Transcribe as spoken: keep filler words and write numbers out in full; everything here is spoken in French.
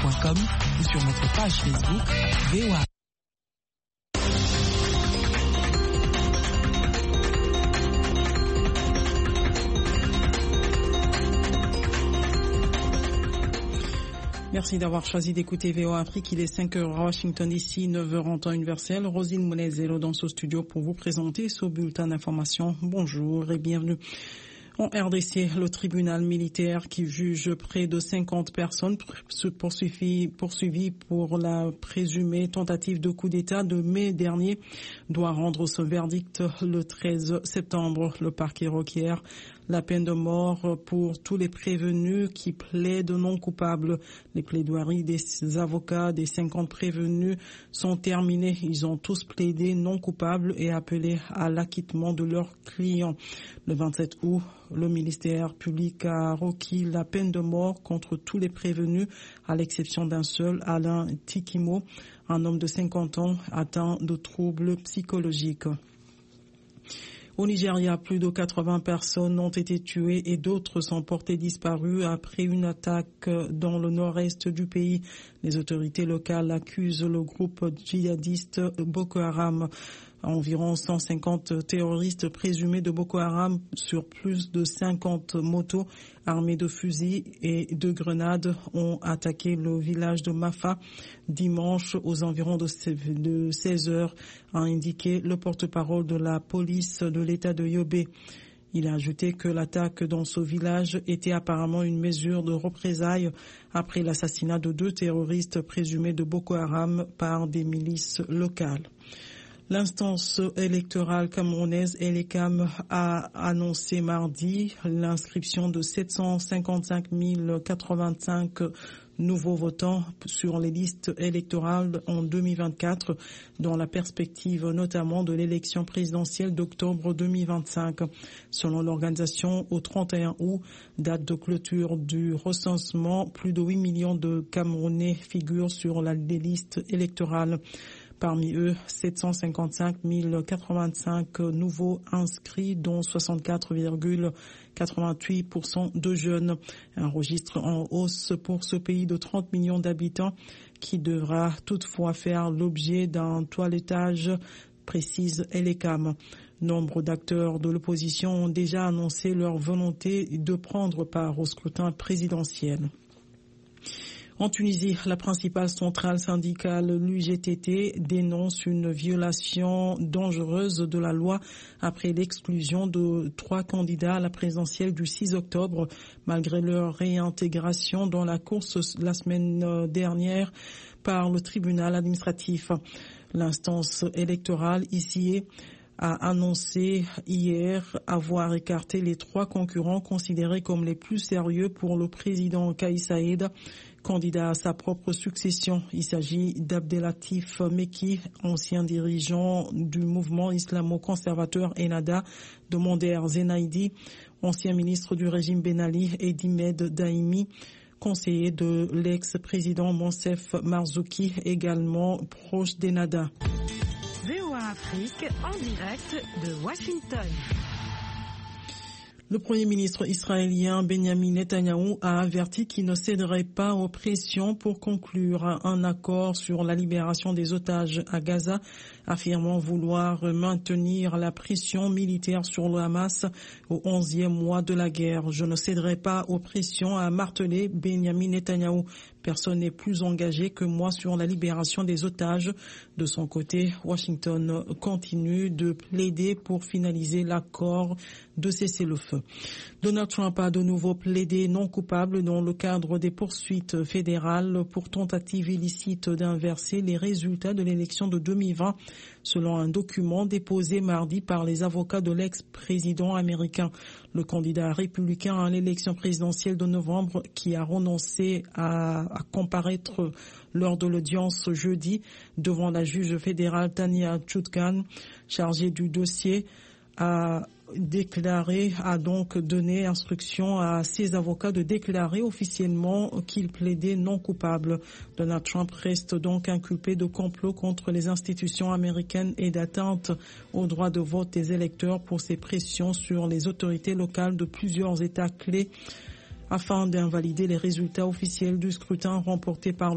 point com ou sur notre page Facebook V O A. Merci d'avoir choisi d'écouter V O A Afrique. Il est cinq heures à Washington D C, neuf heures en temps universel. Rosine Mounezelo dans ce studio pour vous présenter ce bulletin d'information. Bonjour et bienvenue. En R D C, le tribunal militaire qui juge près de cinquante personnes poursuivies poursuivi pour la présumée tentative de coup d'État de mai dernier doit rendre ce verdict le treize septembre. Le parquet requiert la peine de mort pour tous les prévenus qui plaident non coupables. Les plaidoiries des avocats des cinquante prévenus sont terminées. Ils ont tous plaidé non coupables et appelé à l'acquittement de leurs clients. Le vingt-sept août, le ministère public a requis la peine de mort contre tous les prévenus, à l'exception d'un seul, Alain Tikimo, un homme de cinquante ans atteint de troubles psychologiques. Au Nigeria, plus de quatre-vingts personnes ont été tuées et d'autres sont portées disparues après une attaque dans le nord-est du pays. Les autorités locales accusent le groupe djihadiste Boko Haram. Environ cent cinquante terroristes présumés de Boko Haram sur plus de cinquante motos armées de fusils et de grenades ont attaqué le village de Mafa dimanche aux environs de seize heures, a indiqué le porte-parole de la police de l'État de Yobe. Il a ajouté que l'attaque dans ce village était apparemment une mesure de représailles après l'assassinat de deux terroristes présumés de Boko Haram par des milices locales. L'instance électorale camerounaise Elecam a annoncé mardi l'inscription de sept cent cinquante-cinq mille quatre-vingt-cinq nouveaux votants sur les listes électorales en deux mille vingt-quatre, dans la perspective notamment de l'élection présidentielle d'octobre deux mille vingt-cinq. Selon l'organisation, au trente et un août, date de clôture du recensement, plus de huit millions de Camerounais figurent sur la liste électorale. Parmi eux, sept cent cinquante-cinq mille quatre-vingt-cinq nouveaux inscrits, dont soixante-quatre virgule quatre-vingt-huit pour cent de jeunes. Un registre en hausse pour ce pays de trente millions d'habitants qui devra toutefois faire l'objet d'un toilettage, précise Elecam. Nombre d'acteurs de l'opposition ont déjà annoncé leur volonté de prendre part au scrutin présidentiel. En Tunisie, la principale centrale syndicale, l'U G T T, dénonce une violation dangereuse de la loi après l'exclusion de trois candidats à la présidentielle du six octobre, malgré leur réintégration dans la course la semaine dernière par le tribunal administratif. L'instance électorale ici a annoncé hier avoir écarté les trois concurrents considérés comme les plus sérieux pour le président Kais Saïed, candidat à sa propre succession. Il s'agit d'Abdelatif Meki, ancien dirigeant du mouvement islamo-conservateur Ennahda, de Monder Zenaidi, ancien ministre du régime Ben Ali, et d'Imed Daimi, conseiller de l'ex-président Monsef Marzouki, également proche d'Ennahda. V O A Afrique en direct de Washington. Le Premier ministre israélien Benjamin Netanyahou a averti qu'il ne céderait pas aux pressions pour conclure un accord sur la libération des otages à Gaza, affirmant vouloir maintenir la pression militaire sur le Hamas au onzième mois de la guerre. Je ne céderai pas aux pressions, a martelé Benjamin Netanyahou. Personne n'est plus engagé que moi sur la libération des otages. De son côté, Washington continue de plaider pour finaliser l'accord de cessez-le-feu. Donald Trump a de nouveau plaidé non coupable dans le cadre des poursuites fédérales pour tentative illicite d'inverser les résultats de l'élection de deux mille vingt, selon un document déposé mardi par les avocats de l'ex-président américain. Le candidat républicain à l'élection présidentielle de novembre, qui a renoncé à, à comparaître lors de l'audience jeudi devant la juge fédérale Tania Chutkan, chargée du dossier, a déclaré, a donc donné instruction à ses avocats de déclarer officiellement qu'il plaidait non coupable. Donald Trump reste donc inculpé de complot contre les institutions américaines et d'atteinte au droit de vote des électeurs pour ses pressions sur les autorités locales de plusieurs États clés afin d'invalider les résultats officiels du scrutin remporté par